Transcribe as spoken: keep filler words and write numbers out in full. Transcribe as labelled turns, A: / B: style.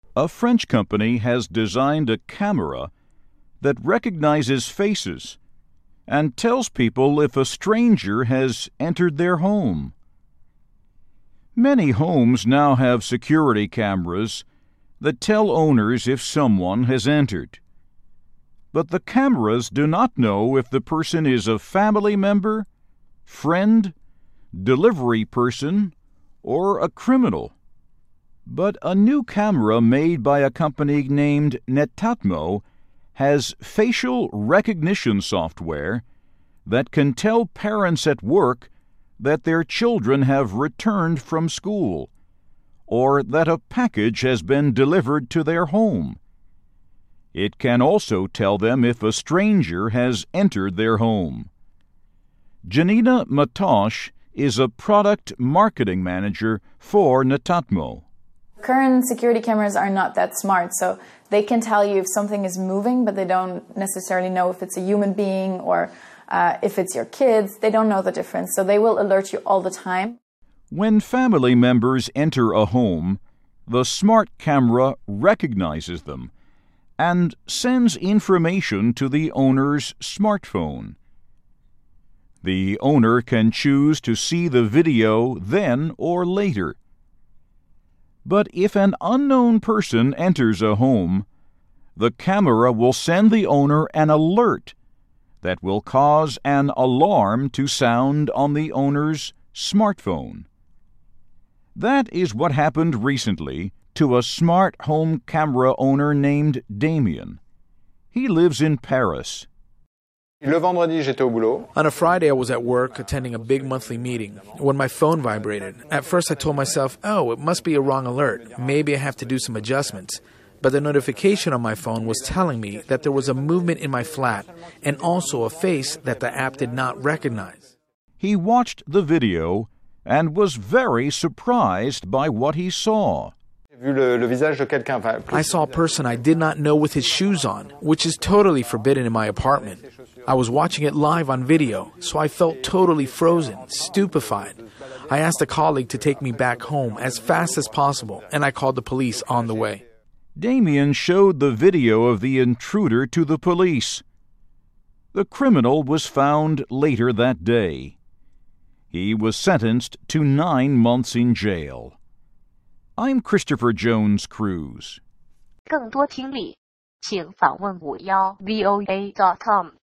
A: A French company has designed a camera that recognizes faces and tells people if a stranger has entered their home. Many homes now have security cameras that tell owners if someone has entered. But the cameras do not know if the person is a family member, friend, delivery person, or a criminal. But a new camera made by a company named Netatmo has facial recognition software that can tell parents at work that their children have returned from school, or that a package has been delivered to their home. It can also tell them if a stranger has entered their home. Janina Matosh is a product marketing manager for Netatmo.
B: Current security cameras are not that smart, so they can tell you if something is moving, but they don't necessarily know if it's a human being or uh, if it's your kids. They don't know the difference, so they will alert you all the time.
A: When family members enter a home, the smart camera recognizes them and sends information to the owner's smartphone. The owner can choose to see the video then or later. But if an unknown person enters a home, the camera will send the owner an alert that will cause an alarm to sound on the owner's smartphone. That is what happened recently to a smart home camera owner named Damien. He lives in Paris.
C: On a Friday, I was at work attending a big monthly meeting when my phone vibrated. At first, I told myself, oh, it must be a wrong alert. Maybe I have to do some adjustments. But the notification on my phone was telling me that there was a movement in my flat and also a face that the app did not recognize.
A: He watched the video and was very surprised by what he saw.
C: I saw a person I did not know with his shoes on, which is totally forbidden in my apartment. I was watching it live on video, so I felt totally frozen, stupefied. I asked a colleague to take me back home as fast as possible, and I called the police on the way.
A: Damien showed the video of the intruder to the police. The criminal was found later that day. He was sentenced to nine months in jail. I'm Christopher Jones Cruz.
D: 更多听力，请访问五幺 V O A dot com。